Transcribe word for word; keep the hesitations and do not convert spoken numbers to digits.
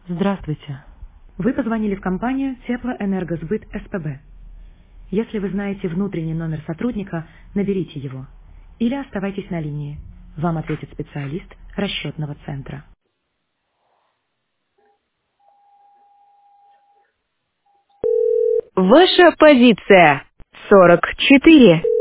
Здравствуйте. Вы позвонили в компанию Теплоэнергосбыт СПБ. Если вы знаете внутренний номер сотрудника, наберите его. Или оставайтесь на линии. Вам ответит специалист расчетного центра. Ваша позиция сорок четыре.